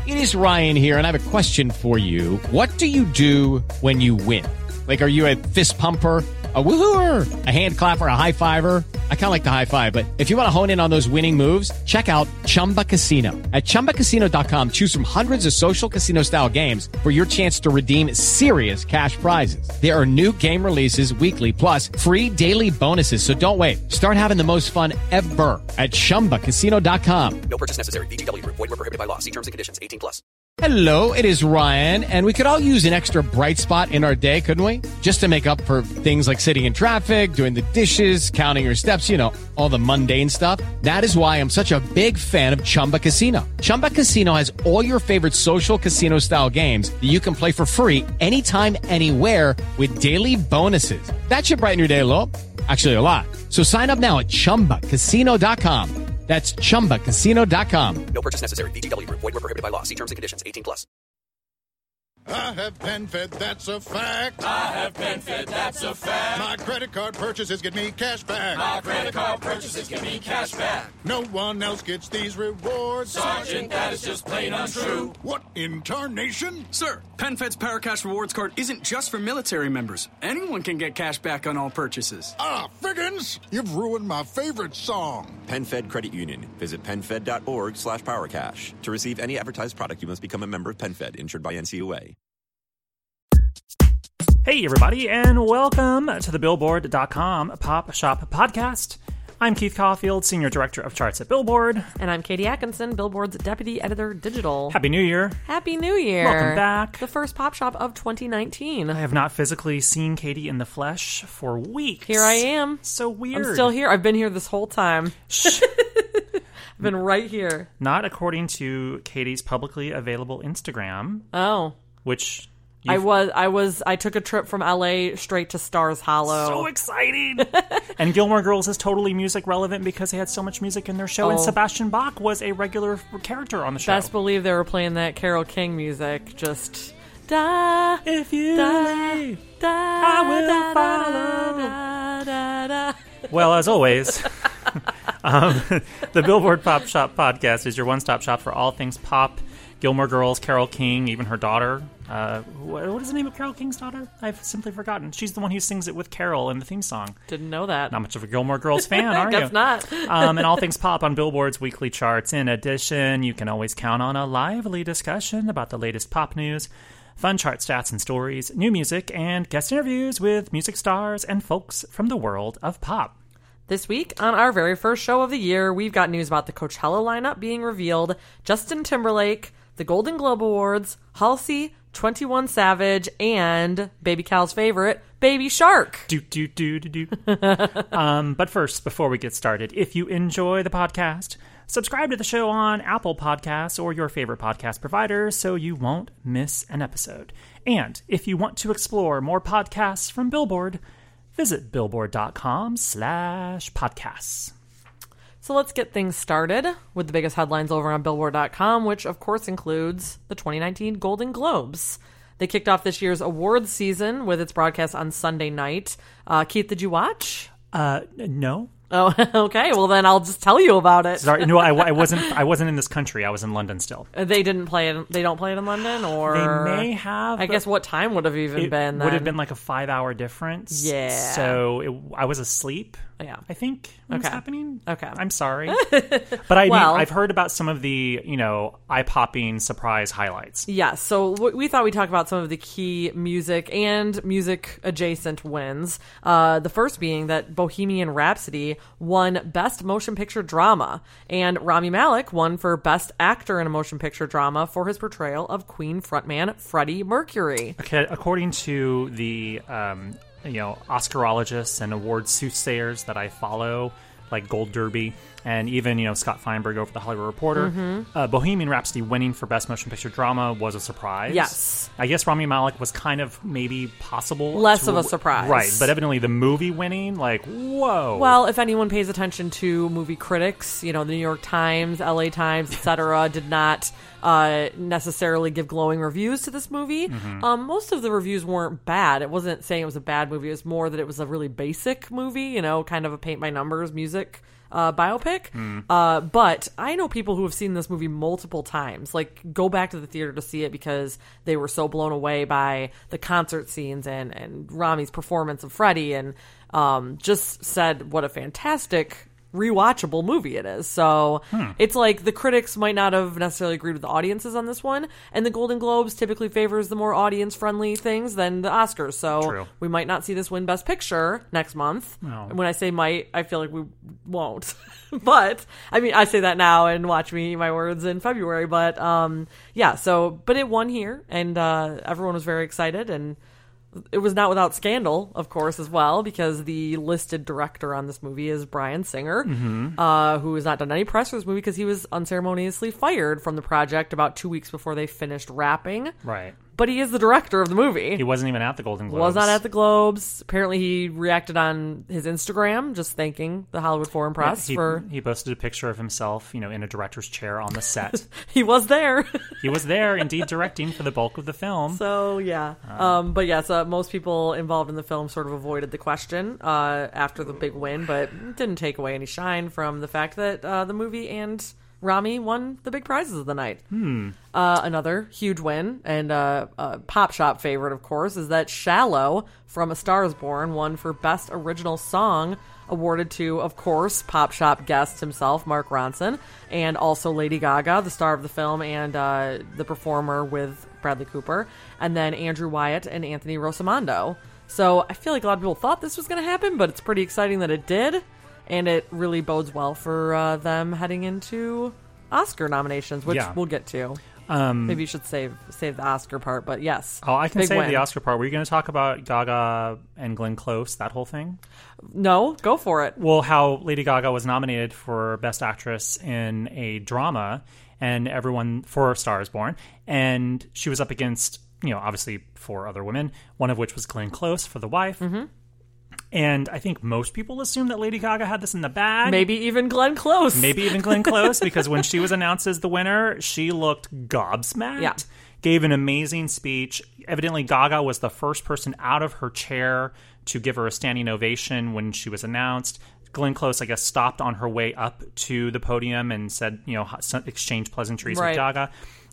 It is Ryan here, and I have a question for you. What do you do when you win? Like, are you a fist pumper, a woohooer, a hand clapper, a high fiver? I kind of like the high five, but if you want to hone in on those winning moves, check out Chumba Casino. At ChumbaCasino.com, choose from hundreds of social casino-style games for your chance to redeem serious cash prizes. There are new game releases weekly, plus free daily bonuses. So don't wait. Start having the most fun ever at ChumbaCasino.com. No purchase necessary. VGW Group. Void where prohibited by law. See terms and conditions. 18+. Hello, it is Ryan, and we could all use an extra bright spot in our day, couldn't we? Just to make up for things like sitting in traffic, doing the dishes, counting your steps, you know, all the mundane stuff. That is why I'm such a big fan of Chumba Casino. Chumba Casino has all your favorite social casino-style games that you can play for free anytime, anywhere with daily bonuses. That should brighten your day a little. Actually, a lot. So sign up now at ChumbaCasino.com. That's ChumbaCasino.com. No purchase necessary. VGW Group. Void where prohibited by law. See terms and conditions. 18+. I have PenFed, that's a fact. I have PenFed, that's a fact. My credit card purchases get me cash back. My credit card purchases give me cash back. No one else gets these rewards. Sergeant, that is just plain untrue. What in tarnation? Sir, PenFed's Paracash Rewards Card isn't just for military members. Anyone can get cash back on all purchases. Ah, Figgins, you've ruined my favorite song. PenFed Credit Union. Visit PenFed.org/PowerCash. To receive any advertised product, you must become a member of PenFed, insured by NCUA. Hey, everybody, and welcome to the Billboard.com Pop Shop Podcast. I'm Keith Caulfield, Senior Director of Charts at Billboard. And I'm Katie Atkinson, Billboard's Deputy Editor Digital. Happy New Year. Happy New Year. Welcome back. The first Pop Shop of 2019. I have not physically seen Katie in the flesh for weeks. Here I am. So weird. I'm still here. I've been here this whole time. Shh. I've been right here. Not according to Katie's publicly available Instagram. Oh. Which... I took a trip from LA straight to Stars Hollow. So exciting! And Gilmore Girls is totally music relevant because they had so much music in their show, and Sebastian Bach was a regular character on the show. Best believe they were playing that Carole King music. Just da if you da, da, I will da, follow. Da, da, da. Well, as always, the Billboard Pop Shop Podcast is your one-stop shop for all things pop. Gilmore Girls, Carole King, even her daughter. What is the name of Carole King's daughter? I've simply forgotten. She's the one who sings it with Carol in the theme song. Didn't know that. Not much of a Gilmore Girls fan, are you? Guess not. And all things pop on Billboard's weekly charts. In addition, you can always count on a lively discussion about the latest pop news, fun chart stats and stories, new music, and guest interviews with music stars and folks from the world of pop. This week, on our very first show of the year, we've got news about the Coachella lineup being revealed, Justin Timberlake, the Golden Globe Awards, Halsey, 21 Savage, and Baby Cal's favorite, Baby Shark. But first, before we get started, if you enjoy the podcast, subscribe to the show on Apple Podcasts or your favorite podcast provider so you won't miss an episode. And if you want to explore more podcasts from Billboard, visit billboard.com/podcasts. So let's get things started with the biggest headlines over on Billboard.com, which of course includes the 2019 Golden Globes. They kicked off this year's awards season with its broadcast on Sunday night. Keith, did you watch? No. Oh, okay. Well, then I'll just tell you about it. Sorry, no, I wasn't in this country. I was in London still. They didn't play it. They don't play it in London, or they may have. I guess what time would have even been? Then? Would have been like a 5-hour difference. Yeah. So I was asleep. Yeah. I think what was happening. Okay. I'm sorry, but I've heard about some of the eye-popping surprise highlights. Yeah. So we thought we'd talk about some of the key music and music adjacent wins. The first being that Bohemian Rhapsody won Best Motion Picture Drama, and Rami Malek won for Best Actor in a Motion Picture Drama for his portrayal of Queen frontman Freddie Mercury. Okay, according to the Oscarologists and award soothsayers that I follow, like Gold Derby, and even, Scott Feinberg over The Hollywood Reporter, Bohemian Rhapsody winning for Best Motion Picture Drama was a surprise. Yes. I guess Rami Malek was kind of maybe possible. Less of a surprise. Right, but evidently the movie winning, whoa. Well, if anyone pays attention to movie critics, the New York Times, LA Times, etc., did not necessarily give glowing reviews to this movie. Most of the reviews weren't bad. It wasn't saying it was a bad movie. It was more that it was a really basic movie, kind of a paint by numbers music biopic. But I know people who have seen this movie multiple times, like go back to the theater to see it because they were so blown away by the concert scenes and Rami's performance of Freddie, and just said what a fantastic rewatchable movie it is. So it's like the critics might not have necessarily agreed with the audiences on this one, and the Golden Globes typically favors the more audience-friendly things than the Oscars. So True. we might not see this win Best Picture next month. No. And when I say might, I feel like we won't. But I mean, I say that now, and watch me eat my words in February. But yeah, so but it won here, and everyone was very excited, and it was not without scandal, of course, as well, because the listed director on this movie is Bryan Singer, who has not done any press for this movie because he was unceremoniously fired from the project about 2 weeks before they finished wrapping. Right. But he is the director of the movie. He wasn't even at the Golden Globes. Was not at the Globes. Apparently, he reacted on his Instagram, just thanking the Hollywood Foreign Press for... He posted a picture of himself, in a director's chair on the set. He was there. He was there, indeed, directing for the bulk of the film. So, yeah. But yes, most people involved in the film sort of avoided the question after the big win, but it didn't take away any shine from the fact that the movie and Rami won the big prizes of the night. Another huge win, and a Pop Shop favorite, of course, is that Shallow from A Star Is Born won for Best Original Song, awarded to, of course, Pop Shop guest himself, Mark Ronson, and also Lady Gaga, the star of the film, and the performer with Bradley Cooper, and then Andrew Wyatt and Anthony Rosamondo. So I feel like a lot of people thought this was going to happen, but it's pretty exciting that it did, and it really bodes well for them heading into Oscar nominations, which we'll get to. Maybe you should save the Oscar part, but yes. Oh, I can big save win. the Oscar part. Were you going to talk about Gaga and Glenn Close, that whole thing? No, go for it. Well, how Lady Gaga was nominated for Best Actress in a drama, and everyone for A Star Is Born, and she was up against, obviously 4 other women, one of which was Glenn Close for The Wife. And I think most people assume that Lady Gaga had this in the bag. Maybe even Glenn Close. Because when she was announced as the winner, she looked gobsmacked. Yeah. Gave an amazing speech. Evidently, Gaga was the first person out of her chair to give her a standing ovation when she was announced. Glenn Close, I guess, stopped on her way up to the podium and said, exchanged pleasantries with Gaga.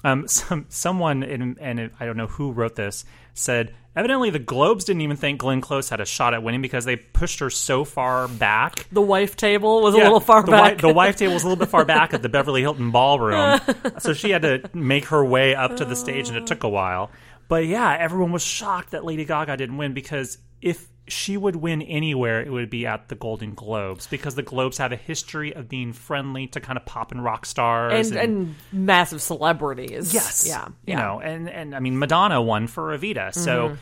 Someone, and I don't know who wrote this, said, evidently the Globes didn't even think Glenn Close had a shot at winning because they pushed her so far back. The wife table was a little far back. The wife table was a little bit far back at the Beverly Hilton Ballroom. So she had to make her way up to the stage, and it took a while. But yeah, everyone was shocked that Lady Gaga didn't win, because if she would win anywhere, it would be at the Golden Globes, because the Globes have a history of being friendly to kind of pop and rock stars and massive celebrities. Yes, yeah. And I mean, Madonna won for Evita, so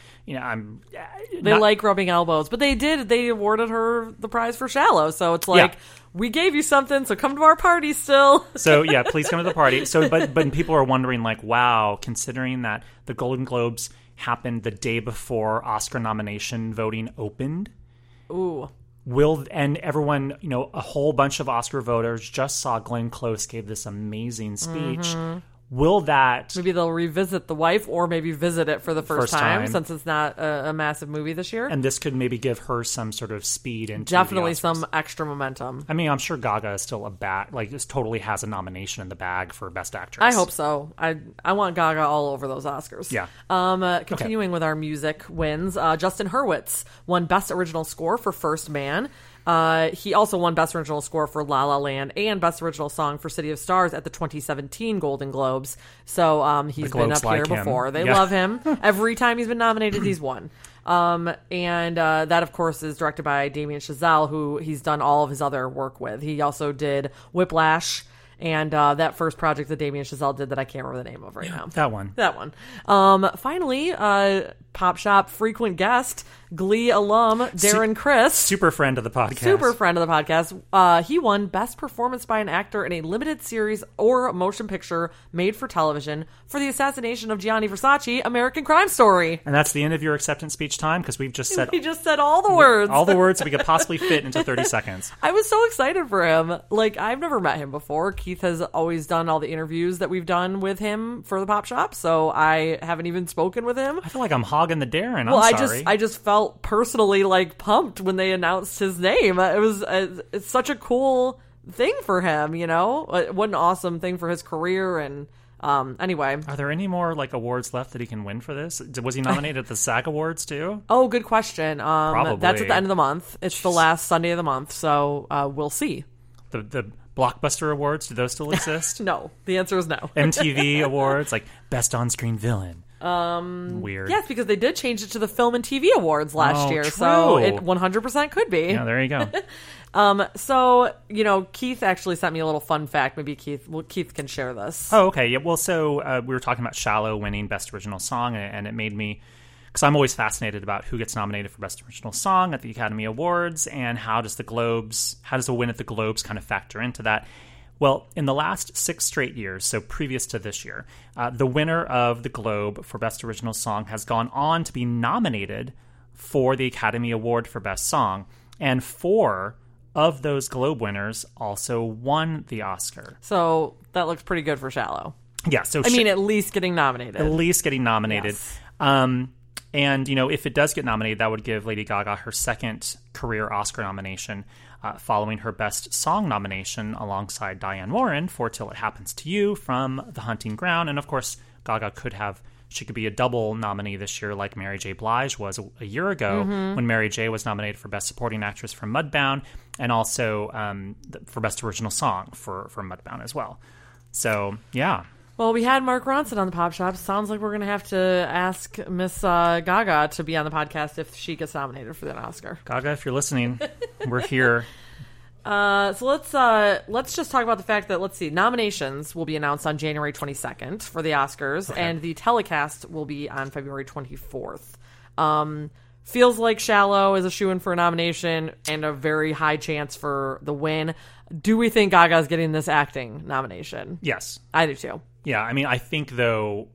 they like rubbing elbows, but they awarded her the prize for Shallow, so it's like, we gave you something, so come to our party still. So yeah, please come to the party. So, but people are wondering, like, wow, considering that the Golden Globes happened the day before Oscar nomination voting opened. Ooh. And everyone, a whole bunch of Oscar voters just saw Glenn Close gave this amazing speech. Will that... Maybe they'll revisit The Wife, or maybe visit it for the first time, since it's not a massive movie this year. And this could maybe give her some sort of speed into definitely the Oscars. Some extra momentum. I mean, I'm sure Gaga is still this totally has a nomination in the bag for Best Actress. I hope so. I want Gaga all over those Oscars. Yeah. Continuing with our music wins, Justin Hurwitz won Best Original Score for First Man. He also won Best Original Score for La La Land and Best Original Song for City of Stars at the 2017 Golden Globes. So he's been up here before. They love him. Every time he's been nominated, he's won. And that, of course, is directed by Damien Chazelle, who he's done all of his other work with. He also did Whiplash, and that first project that Damien Chazelle did that I can't remember the name of right now. That one. Finally, Pop Shop frequent guest, Glee alum Darren Criss. Super friend of the podcast. He won Best Performance by an Actor in a Limited Series or Motion Picture Made for Television for the assassination of Gianni Versace, American Crime Story. And that's the end of your acceptance speech time, because we've just said... We just said all the words. All the words that we could possibly fit into 30 seconds. I was so excited for him. Like, I've never met him before. Keith has always done all the interviews that we've done with him for the Pop Shop, so I haven't even spoken with him. I feel like I'm hogging the Darren. Well, I'm sorry. I just felt personally pumped when they announced his name. It's such a cool thing for him, you know? What an awesome thing for his career. And anyway. Are there any more like awards left that he can win for this? Was he nominated at the SAG Awards too? Oh, good question. Probably. That's at the end of the month. It's the last Sunday of the month, so we'll see. The Blockbuster Awards, do those still exist? No. The answer is no. MTV Awards, like Best On-Screen Villain. Weird. Yes, because they did change it to the Film and TV Awards last year, true. so it 100% could be. Yeah, there you go. So, you know, Keith actually sent me a little fun fact. Maybe Keith can share this. Oh, okay. Yeah. Well, so we were talking about Shallow winning Best Original Song, and it made me, because I'm always fascinated about who gets nominated for Best Original Song at the Academy Awards, and how does a win at the Globes kind of factor into that? Well, in the last 6 straight years, so previous to this year, the winner of the Globe for Best Original Song has gone on to be nominated for the Academy Award for Best Song, and 4 of those Globe winners also won the Oscar. So that looks pretty good for Shallow. Yeah, so I mean, at least getting nominated. At least getting nominated. Yes. And, you know, if it does get nominated, that would give Lady Gaga her second career Oscar nomination, following her Best Song nomination alongside Diane Warren for Till It Happens to You from The Hunting Ground. And, of course, Gaga she could be a double nominee this year like Mary J. Blige was a year ago when Mary J. was nominated for Best Supporting Actress for Mudbound, and also for Best Original Song for Mudbound as well. So, yeah. Well, we had Mark Ronson on the Pop Shop. Sounds like we're going to have to ask Miss Gaga to be on the podcast if she gets nominated for that Oscar. Gaga, if you're listening, we're here. So let's just talk about the fact that, let's see, nominations will be announced on January 22nd for the Oscars, and the telecast will be on February 24th. Feels like Shallow is a shoo-in for a nomination and a very high chance for the win. Do we think Gaga's getting this acting nomination? Yes. I do too. Yeah, I mean, I think, though,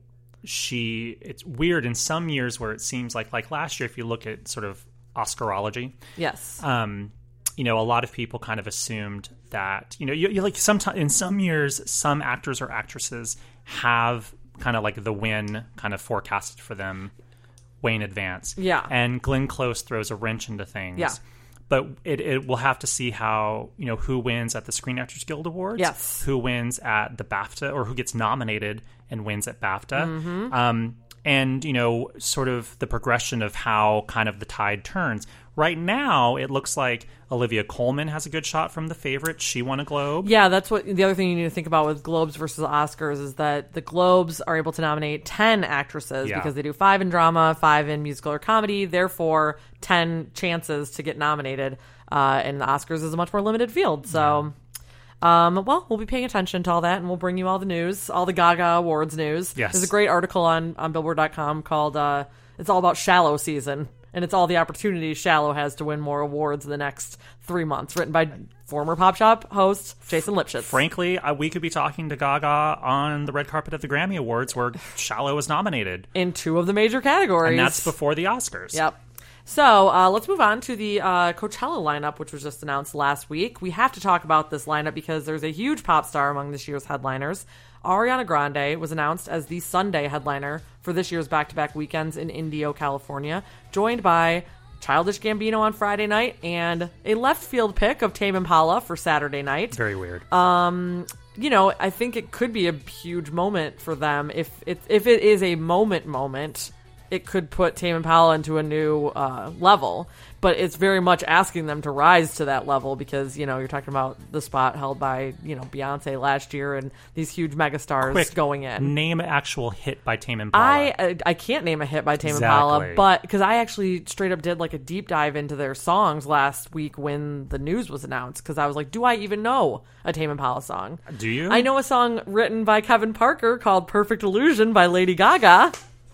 it's weird in some years where it seems like last year, if you look at sort of Oscarology. Yes. You know, a lot of people kind of assumed that, you know, you like sometimes in some years, some actors or actresses have kind of like the win kind of forecasted for them way in advance. Yeah. And Glenn Close throws a wrench into things. Yeah. But it will have to see how, you know, who wins at the Screen Actors Guild Awards. Yes. Who wins at the BAFTA, or who gets nominated and wins at BAFTA. Mm-hmm. And, you know, sort of the progression of how kind of the tide turns. Right now, it looks like Olivia Colman has a good shot from The Favorite. She won a Globe. Yeah, that's what the other thing you need to think about with Globes versus Oscars is that the Globes are able to nominate 10 actresses because they do 5 in drama, 5 in musical or comedy, therefore 10 chances to get nominated. And the Oscars is a much more limited field. So, well, we'll be paying attention to all that, and we'll bring you all the news, all the Gaga Awards news. Yes. There's a great article on Billboard.com called It's All About Shallow Season. And it's all the opportunities Shallow has to win more awards in the next 3 months. Written by former Pop Shop host Jason Lipschitz. Frankly, we could be talking to Gaga on the red carpet of the Grammy Awards where Shallow was nominated. In 2 of the major categories. And that's before the Oscars. Yep. So let's move on to the Coachella lineup, which was just announced last week. We have to talk about this lineup because there's a huge pop star among this year's headliners. Ariana Grande was announced as the Sunday headliner for this year's back-to-back weekends in Indio, California, joined by Childish Gambino on Friday night and a left field pick of Tame Impala for Saturday night. Very weird. You know, I think it could be a huge moment for them. If it is a moment, it could put Tame Impala into a new level. But it's very much asking them to rise to that level because, you know, you're talking about the spot held by, you know, Beyonce last year and these huge megastars going in. Name an actual hit by Tame Impala. I can't name a hit by Tame Impala, but because I actually straight up did like a deep dive into their songs last week when the news was announced because I was like, do I even know a Tame Impala song? Do you? I know a song written by Kevin Parker called Perfect Illusion by Lady Gaga.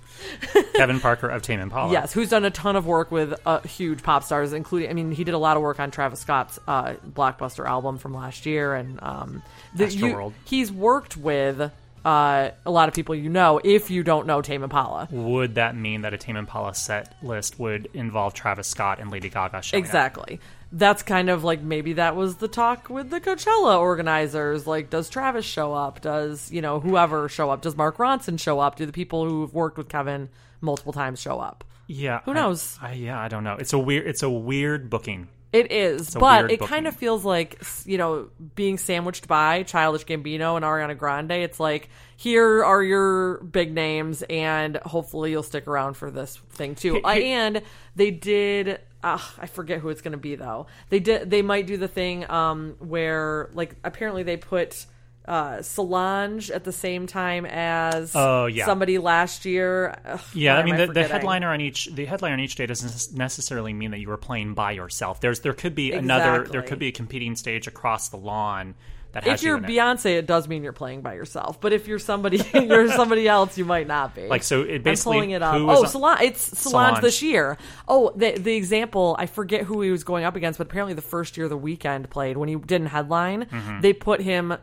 Kevin Parker of Tame Impala. Yes, who's done a ton of work with huge pop stars, including, I mean, he did a lot of work on Travis Scott's Blockbuster album from last year. And Astroworld. He's worked with a lot of people you know, if you don't know Tame Impala. Would that mean that a Tame Impala set list would involve Travis Scott and Lady Gaga showing Exactly. up? That's kind of like maybe that was the talk with the Coachella organizers. Like, does Travis show up? Does, you know, whoever show up? Does Mark Ronson show up? Do the people who've worked with Kevin multiple times show up? Yeah. Who knows? I don't know. It's a weird booking It is, a but weird it booking. kind of feels like, being sandwiched by Childish Gambino and Ariana Grande. It's like, here are your big names, and hopefully you'll stick around for this thing too. And they did. I forget who it's going to be though. They might do the thing where, like, apparently they put Solange at the same time as somebody last year. I mean the headliner on each day doesn't necessarily mean that you were playing by yourself. There could be there could be a competing stage across the lawn that has if you're you in Beyonce, it does mean you're playing by yourself. But if you're somebody else, you might not be. Like, so it basically, I'm pulling it up. Solange. It's Solange this year. Oh, the example, I forget who he was going up against, but apparently the first year The Weeknd played, when he didn't headline, they put him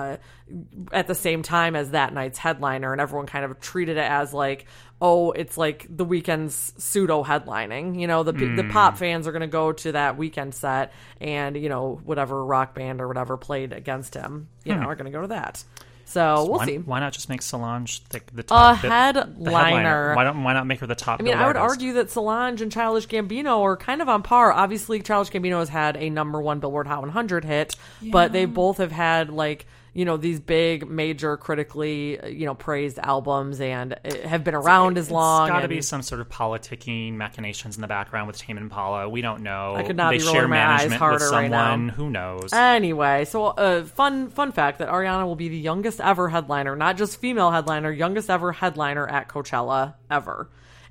at the same time as that night's headliner, and everyone kind of treated it as like, oh, it's like The Weeknd's pseudo headlining. The pop fans are going to go to that Weeknd set, and whatever rock band or whatever played against him, are going to go to that. So we'll see. Why not just make Solange the top headliner? Why not make her the top? I mean, I would argue that Solange and Childish Gambino are kind of on par. Obviously, Childish Gambino has had a #1 Billboard Hot 100 hit, but they both have had like, these big, major, critically, praised albums, and have been around as long. It's got to be some sort of politicking machinations in the background with Tame Impala. We don't know. I could not they be share rolling my eyes management harder with someone. right now. Who knows? Anyway, so fun fact that Ariana will be the youngest ever headliner, not just female headliner, youngest ever headliner at Coachella ever.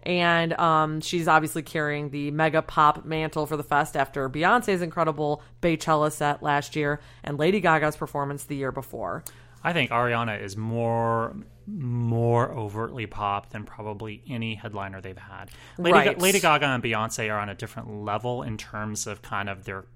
And she's obviously carrying the mega pop mantle for the fest after Beyonce's incredible Baychella set last year and Lady Gaga's performance the year before. I think Ariana is more overtly pop than probably any headliner they've had. Lady Gaga and Beyonce are on a different level in terms of kind of their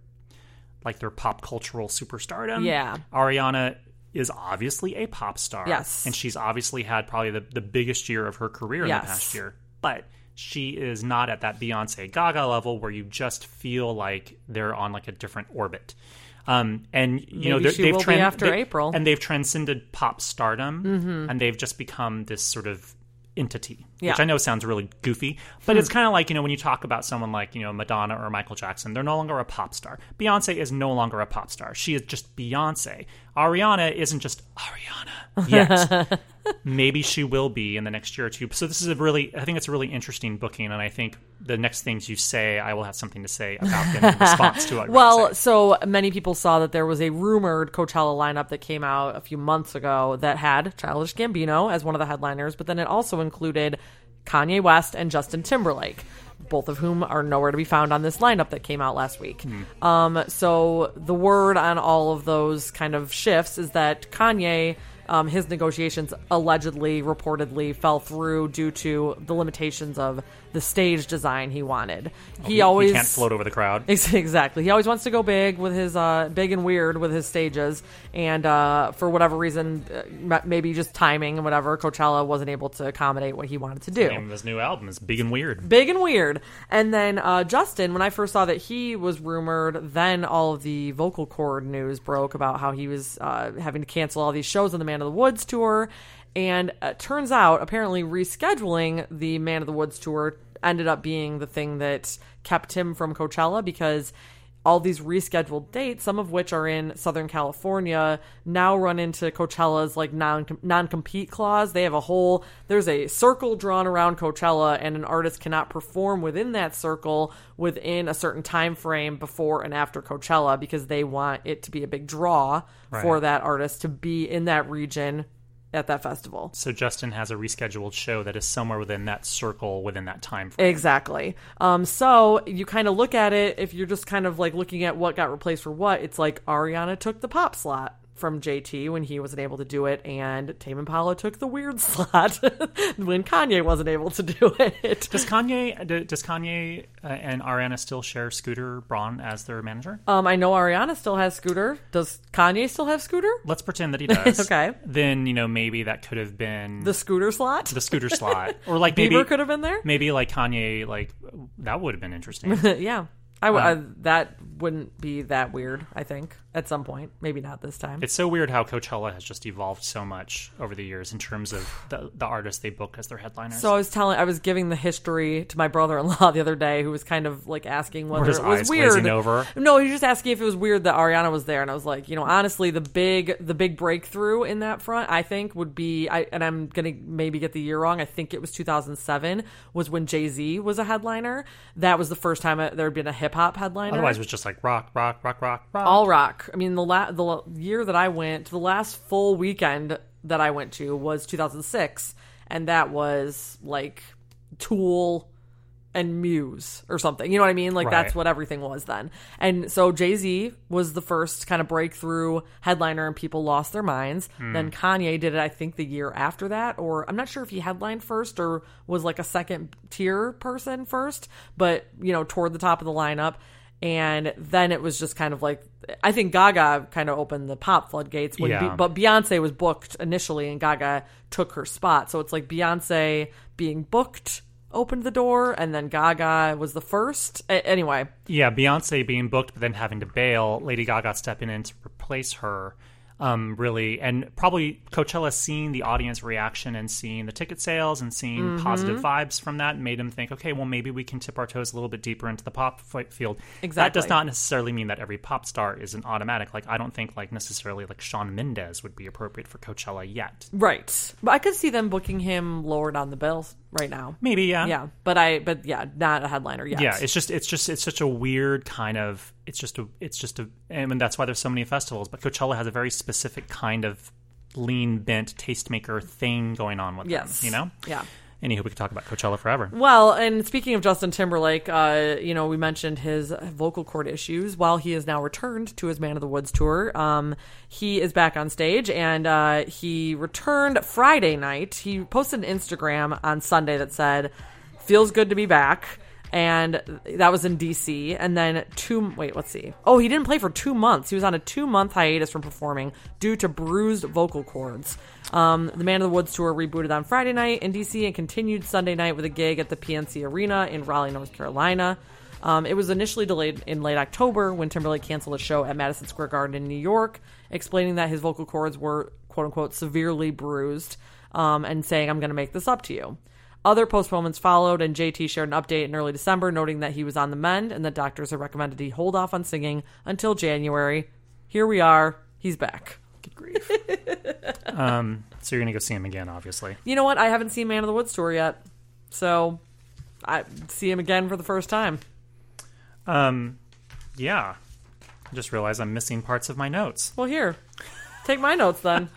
pop cultural superstardom. Yeah. Ariana is obviously a pop star. Yes. And she's obviously had probably the biggest year of her career in the past year. But she is not at that Beyonce Gaga level where you just feel like they're on like a different orbit. And they've April, and they've transcended pop stardom, and they've just become this sort of entity, which I know sounds really goofy, but it's kind of like, when you talk about someone like, Madonna or Michael Jackson, they're no longer a pop star. Beyonce is no longer a pop star. She is just Beyonce. Ariana isn't just Ariana yet. Maybe she will be in the next year or two. So this is I think it's a really interesting booking, and I think the next things you say, I will have something to say about them in response to it. Well, so many people saw that there was a rumored Coachella lineup that came out a few months ago that had Childish Gambino as one of the headliners, but then it also included Kanye West and Justin Timberlake, both of whom are nowhere to be found on this lineup that came out last week. So the word on all of those kind of shifts is that Kanye, his negotiations reportedly fell through due to the limitations of the stage design he wanted. He can't float over the crowd. Exactly. He always wants to go big with his big and weird with his stages, and for whatever reason, maybe just timing and whatever, Coachella wasn't able to accommodate what he wanted to do. The name of his new album is Big and Weird. Big and Weird. And then Justin, when I first saw that he was rumored, then all of the vocal cord news broke about how he was having to cancel all these shows on the Man of the Woods tour. And turns out, apparently, rescheduling the Man of the Woods tour ended up being the thing that kept him from Coachella, because all these rescheduled dates, some of which are in Southern California, now run into Coachella's like non-compete clause. They have there's a circle drawn around Coachella, and an artist cannot perform within that circle within a certain time frame before and after Coachella, because they want it to be a big draw for that artist to be in that region at that festival. So Justin has a rescheduled show that is somewhere within that circle, within that time frame. Exactly. So you kind of look at it, if you're just kind of like looking at what got replaced for what, it's like Ariana took the pop slot from JT when he wasn't able to do it, and Tame Impala took the weird slot when Kanye wasn't able to do it. Does Kanye and Ariana still share Scooter Braun as their manager? I know Ariana still has Scooter. Does Kanye still have Scooter? Let's pretend that he does. Okay. Then, maybe that could have been the Scooter slot? The Scooter slot. Or like Bieber could have been there? Maybe like Kanye, like that would have been interesting. Yeah. That wouldn't be that weird, I think, at some point. Maybe not this time. It's so weird how Coachella has just evolved so much over the years in terms of the artists they book as their headliners. So I was giving the history to my brother-in-law the other day, who was kind of like asking whether his it was eyes weird. glazing over? No, he was just asking if it was weird that Ariana was there, and I was like, honestly, the big breakthrough in that front, I think, would be, and I'm gonna maybe get the year wrong. I think it was 2007 was when Jay-Z was a headliner. That was the first time there had been a hip hop headliner. Otherwise, it was just like rock. All rock. I mean, the year that I went, the last full weekend that I went to was 2006, and that was like Tool and Muse or something. You know what I mean? Like, that's what everything was then. And so Jay-Z was the first kind of breakthrough headliner, and people lost their minds. Then Kanye did it, I think, the year after that, or I'm not sure if he headlined first or was like a second tier person first, but, toward the top of the lineup. And then it was just kind of like, I think Gaga kind of opened the pop floodgates. But Beyonce was booked initially, and Gaga took her spot. So it's like Beyonce being booked opened the door, and then Gaga was the first. Anyway. Yeah, Beyonce being booked, but then having to bail, Lady Gaga stepping in to replace her. Really, and probably Coachella seeing the audience reaction and seeing the ticket sales and seeing positive vibes from that made him think, okay, well, maybe we can tip our toes a little bit deeper into the pop field. Exactly. That does not necessarily mean that every pop star is an automatic. Like, I don't think necessarily Shawn Mendes would be appropriate for Coachella yet. Right. But I could see them booking him lower down the bill right now. Maybe, yeah. Yeah. But not a headliner yet. Yeah, it's such a weird kind of, and that's why there's so many festivals. But Coachella has a very specific kind of lean bent tastemaker thing going on with them. Yeah. Anywho, we could talk about Coachella forever. Well, and speaking of Justin Timberlake, we mentioned his vocal cord issues. While he has now returned to his Man of the Woods tour, he is back on stage, and he returned Friday night. He posted an Instagram on Sunday that said, "Feels good to be back." And that was in DC. And then let's see. Oh, he didn't play for 2 months. He was on a 2-month hiatus from performing due to bruised vocal cords. The Man of the Woods tour rebooted on Friday night in DC and continued Sunday night with a gig at the PNC Arena in Raleigh, North Carolina. It was initially delayed in late October when Timberlake canceled a show at Madison Square Garden in New York, explaining that his vocal cords were, quote unquote, severely bruised, and saying, "I'm going to make this up to you." Other postponements followed, and JT shared an update in early December, noting that he was on the mend and that doctors had recommended he hold off on singing until January. Here we are. He's back. Good grief. So you're going to go see him again, obviously. You know what? I haven't seen Man of the Woods tour yet, so I see him again for the first time. Yeah. I just realized I'm missing parts of my notes. Well, here. Take my notes, then.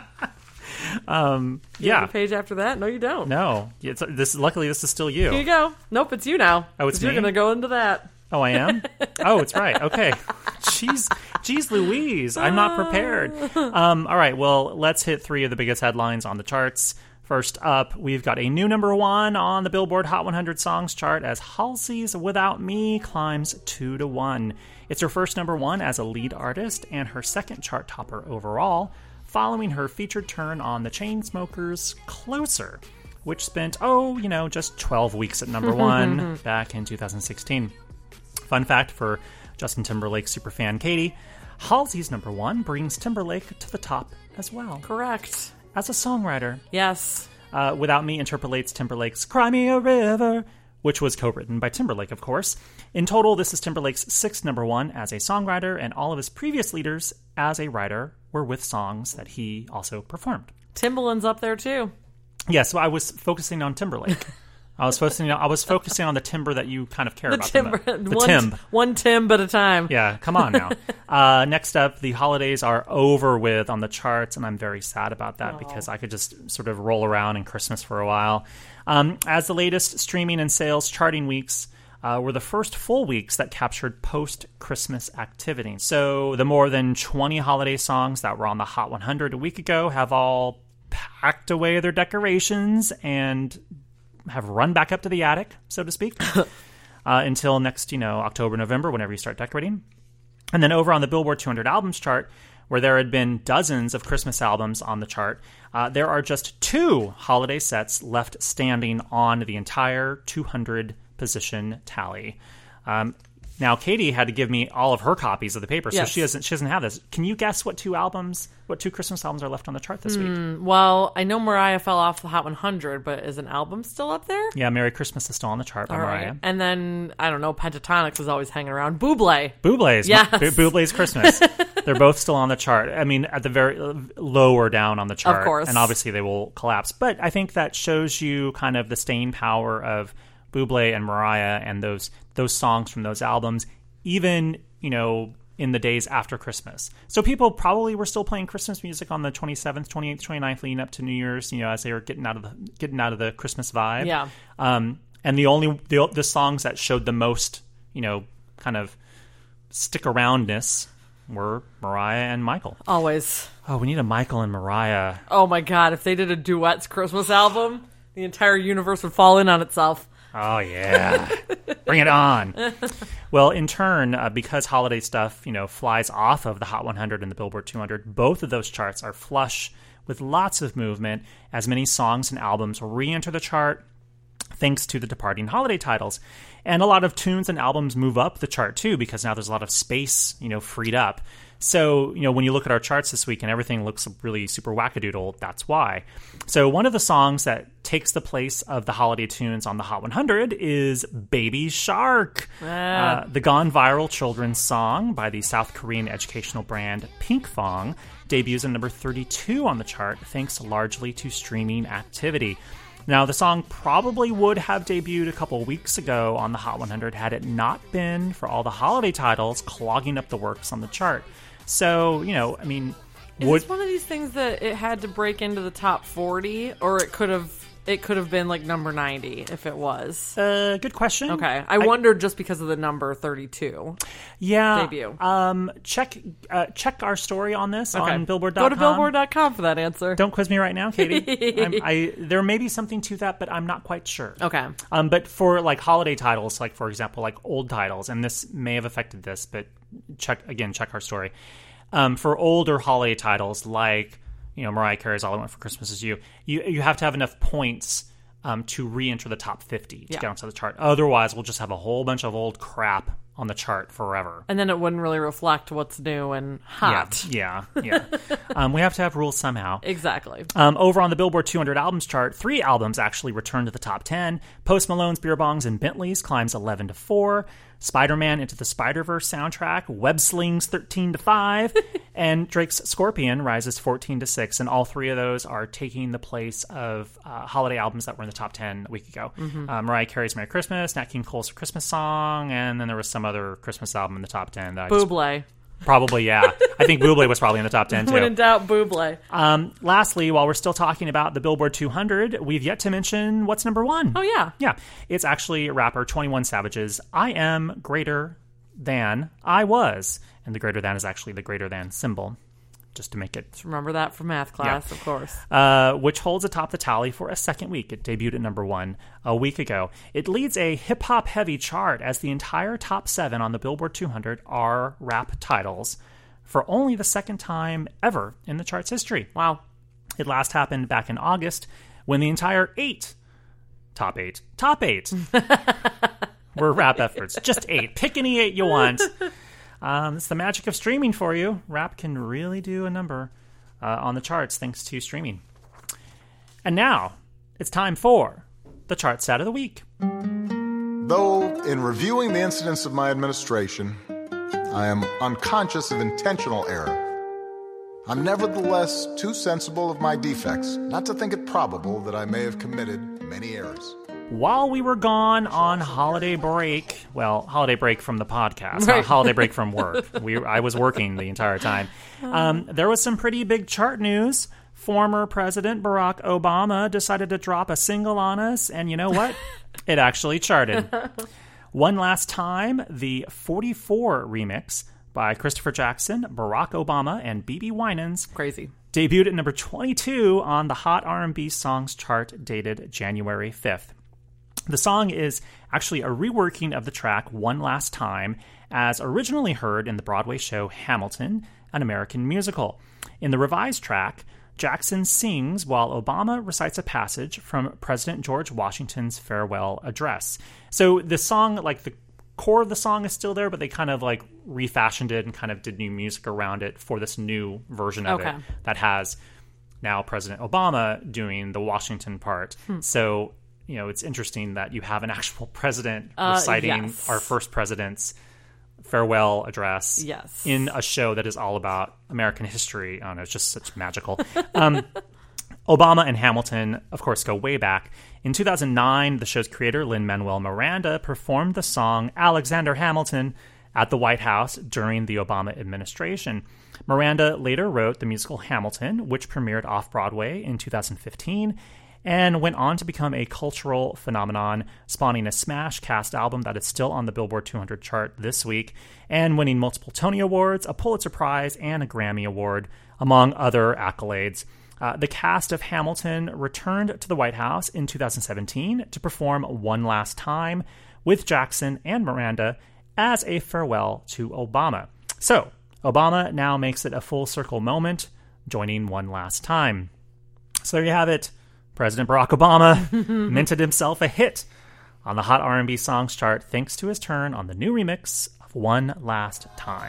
Yeah. The page after that? No, you don't. No. Luckily, this is still you. Here you go. Nope, it's you now. Oh, it's me? You're going to go into that. Oh, I am? Oh, it's right. Okay. Jeez Louise. I'm not prepared. All right. Well, let's hit 3 of the biggest headlines on the charts. First up, we've got a new number 1 on the Billboard Hot 100 Songs chart as Halsey's Without Me climbs 2 to 1. It's her first number 1 as a lead artist and her second chart topper overall, following her featured turn on the Chainsmokers' Closer, which spent, just 12 weeks at number 1 back in 2016. Fun fact for Justin Timberlake superfan Katie, Halsey's number 1 brings Timberlake to the top as well. Correct. As a songwriter. Yes. Without Me interpolates Timberlake's Cry Me a River, which was co-written by Timberlake, of course. In total, this is Timberlake's 6th number 1 as a songwriter, and all of his previous leaders as a writer were with songs that he also performed. Timbaland's up there, too. Yeah, so I was focusing on Timberlake. I was focusing on the timber that you kind of care about. The timb. One timb at a time. Yeah, come on now. Next up, the holidays are over with on the charts, and I'm very sad about that because I could just sort of roll around in Christmas for a while. As the latest streaming and sales charting weeks were the first full weeks that captured post-Christmas activity. So the more than 20 holiday songs that were on the Hot 100 a week ago have all packed away their decorations and have run back up to the attic, so to speak, until next, October, November, whenever you start decorating. And then over on the Billboard 200 albums chart, where there had been dozens of Christmas albums on the chart, there are just 2 holiday sets left standing on the entire 200 position tally. Now, Katie had to give me all of her copies of the paper, so Yes. she doesn't have this. Can you guess what two Christmas albums are left on the chart this week? Well, I know Mariah fell off the Hot 100, but is an album still up there? Yeah, Merry Christmas is still on the chart by All Mariah. right. And then, I don't know, Pentatonics is always hanging around. Bublé. Bublé's. Yes. Bublé's Christmas. They're both still on the chart. I mean, at the very lower down on the chart. Of course. And obviously they will collapse. But I think that shows you kind of the staying power of Bublé and Mariah and those songs from those albums, even, in the days after Christmas. So people probably were still playing Christmas music on the 27th, 28th, 29th, leading up to New Year's, as they were getting out of the Christmas vibe. Yeah. And the songs that showed the most, kind of stick aroundness were Mariah and Michael. Always. Oh, we need a Michael and Mariah. Oh my God, if they did a duets Christmas album, the entire universe would fall in on itself. Oh, yeah. Bring it on. Well, in turn, because holiday stuff, flies off of the Hot 100 and the Billboard 200, both of those charts are flush with lots of movement as many songs and albums re-enter the chart thanks to the departing holiday titles. And a lot of tunes and albums move up the chart, too, because now there's a lot of space, freed up. So, when you look at our charts this week and everything looks really super wackadoodle, that's why. So one of the songs that takes the place of the holiday tunes on the Hot 100 is Baby Shark, the gone viral children's song by the South Korean educational brand Pinkfong, debuts at number 32 on the chart, thanks largely to streaming activity. Now, the song probably would have debuted a couple weeks ago on the Hot 100 had it not been for all the holiday titles clogging up the works on the chart. So, Is this one of these things that it had to break into the top 40, or it could have been like number 90 if it was? Good question. Okay. I wondered just because of the number 32. Yeah. Debut. Check our story on this on Billboard.com. Go to Billboard.com for that answer. Don't quiz me right now, Katie. There may be something to that, but I'm not quite sure. Okay. But for like holiday titles, like for example, like old titles, and this may have affected this, but check our story. For older holiday titles like, Mariah Carey's All I Want for Christmas Is You, you have to have enough points to re-enter the top 50 to get onto the chart. Otherwise, we'll just have a whole bunch of old crap on the chart forever. And then it wouldn't really reflect what's new and hot. Yeah. We have to have rules somehow. Exactly. Over on the Billboard 200 albums chart, 3 albums actually returned to the top 10. Post Malone's Beer Bongs and Bentleys climbs 11 to 4. Spider-Man Into the Spider-Verse soundtrack, Web Slings 13 to 5, and Drake's Scorpion rises 14 to 6. And all 3 of those are taking the place of holiday albums that were in the top 10 a week ago. Mariah Carey's Merry Christmas, Nat King Cole's Christmas Song, and then there was some other Christmas album in the top 10. That Bublé. Probably, yeah. I think Bublé was probably in the top 10, too. When in doubt, Bublé. Lastly, while we're still talking about the Billboard 200, we've yet to mention what's number 1. Oh, yeah. Yeah. It's actually rapper 21 Savage's I Am Greater Than I Was. And the greater than is actually the greater than symbol, just to make it... Just remember that from math class, of course. Which holds atop the tally for a second week. It debuted at number 1 a week ago. It leads a hip-hop heavy chart as the entire top 7 on the Billboard 200 are rap titles for only the second time ever in the chart's history. Wow. It last happened back in August when the entire top eight were rap efforts. Just 8. Pick any 8 you want. It's the magic of streaming for you. Rap can really do a number on the charts thanks to streaming. And now, it's time for the chart stat of the week. Though, in reviewing the incidents of my administration, I am unconscious of intentional error, I'm nevertheless too sensible of my defects not to think it probable that I may have committed many errors. While we were gone on holiday break, holiday break from the podcast, right. not holiday break from work. I was working the entire time. There was some pretty big chart news. Former President Barack Obama decided to drop a single on us, and you know what? It actually charted. One Last Time, the 44 remix by Christopher Jackson, Barack Obama, and BeBe Winans. Crazy. Debuted at number 22 on the Hot R&B Songs chart dated January 5th. The song is actually a reworking of the track One Last Time, as originally heard in the Broadway show Hamilton, an American musical. In the revised track, Jackson sings while Obama recites a passage from President George Washington's farewell address. So the song, like the core of the song is still there, but they kind of like refashioned it and kind of did new music around it for this new version of it that has now President Obama doing the Washington part. So, it's interesting that you have an actual president reciting our first president's farewell address in a show that is all about American history. I don't know, it's just such magical. Obama and Hamilton, of course, go way back. In 2009, the show's creator, Lin-Manuel Miranda, performed the song Alexander Hamilton at the White House during the Obama administration. Miranda later wrote the musical Hamilton, which premiered off-Broadway in 2015, and went on to become a cultural phenomenon, spawning a smash cast album that is still on the Billboard 200 chart this week, and winning multiple Tony Awards, a Pulitzer Prize, and a Grammy Award, among other accolades. The cast of Hamilton returned to the White House in 2017 to perform one last time with Jackson and Miranda as a farewell to Obama. So, Obama now makes it a full circle moment, joining one last time. So there you have it. President Barack Obama minted himself a hit on the Hot R&B Songs chart thanks to his turn on the new remix of One Last Time.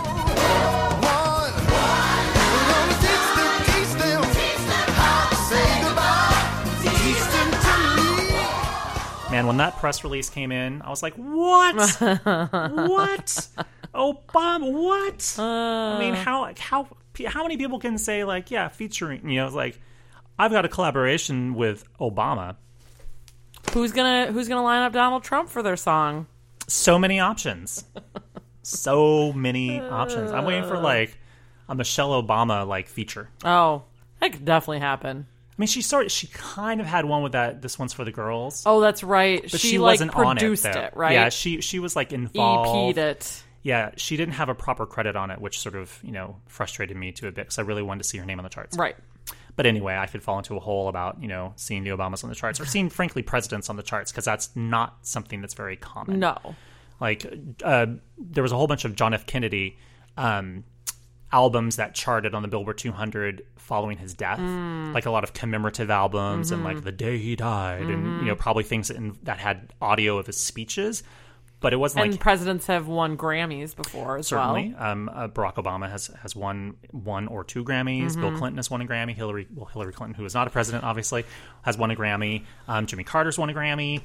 Man, when that press release came in, I was like, what? What? Obama, what? I mean, how many people can say, like, yeah, featuring, like, I've got a collaboration with Obama. Who's gonna line up Donald Trump for their song? So many options. So many options. I'm waiting for, like, a Michelle Obama, like, feature. Oh, that could definitely happen. I mean, she kind of had one with that. This one's for the girls. Oh, that's right. But she wasn't produced on it, it, right? Yeah, she was like involved. EP'd it. Yeah, she didn't have a proper credit on it, which sort of frustrated me to a bit because I really wanted to see her name on the charts. Right. But anyway, I could fall into a hole about seeing the Obamas on the charts or seeing, frankly, presidents on the charts because that's not something that's very common. No. Like there was a whole bunch of John F. Kennedy albums that charted on the Billboard 200 following his death, like a lot of commemorative albums and like the day he died, and probably things that had audio of his speeches. But it wasn't and presidents have won Grammys before as certainly. well. Barack Obama has won one or two Grammys. Bill Clinton has won a Grammy. Hillary Clinton, who is not a president, obviously, has won a Grammy. Jimmy Carter's won a Grammy.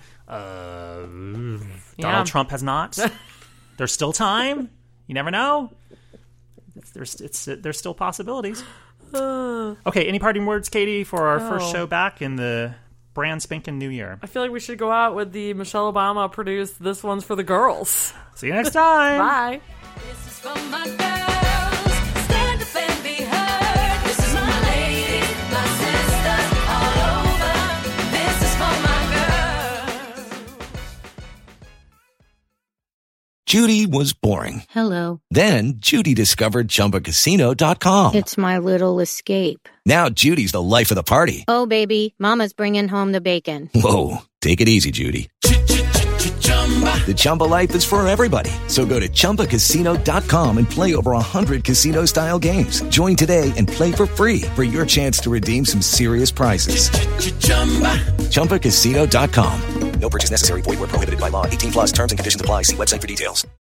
Donald Trump has not. There's still time. You never know. There's still possibilities. Okay, any parting words, Katie, for our first show back in the brand spanking new year? I feel like we should go out with the Michelle Obama produced This One's for the Girls. See you next time. Bye. This is for my girls. Stand up and be heard. This is my ladies, my sisters all over. This is for my girls. Judy was boring. Hello. Then Judy discovered ChumbaCasino.com. It's my little escape. Now Judy's the life of the party. Oh, baby, mama's bringing home the bacon. Whoa, take it easy, Judy. The Chumba life is for everybody. So go to ChumbaCasino.com and play over 100 casino-style games. Join today and play for free for your chance to redeem some serious prizes. ChumbaCasino.com. No purchase necessary. Void where prohibited by law. 18+ terms and conditions apply. See website for details.